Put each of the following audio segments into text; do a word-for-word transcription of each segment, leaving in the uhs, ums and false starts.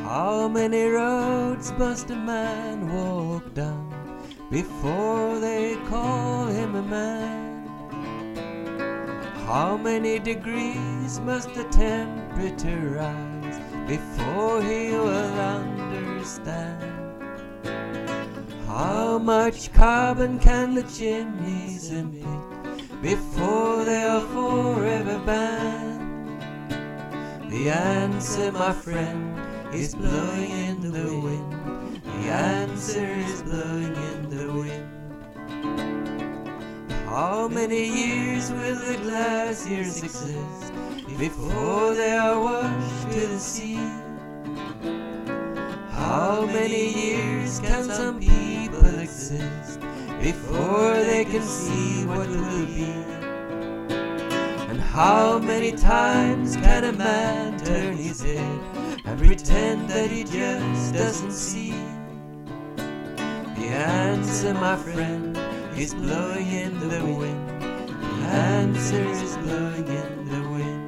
How many roads must a man walk down before they call him a man? How many degrees must the temperature rise before he will understand? How much carbon can the chimneys emit before they are forever banned? The answer, my friend, is blowing in the wind. The answer is blowing in the wind. How many years will the glaciers exist before they are washed to the sea? How many years can some people exist before they can see what will be? And how many times can a man turn his head and pretend that he just doesn't see? The answer, my friend, is blowing in the wind. The answer is blowing in the wind.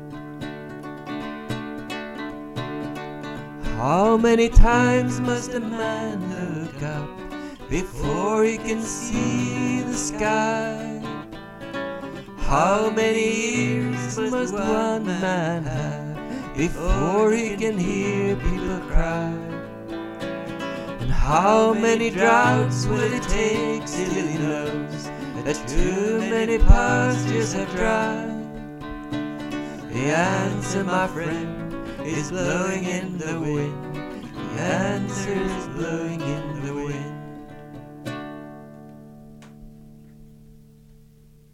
How many times must a man look up before he can see the sky? How many years must one man have before he can hear people cry? And how many droughts will it take till he knows that too many pastures have dried? The answer, my friend, is blowing in the wind. The answer is blowing in the wind.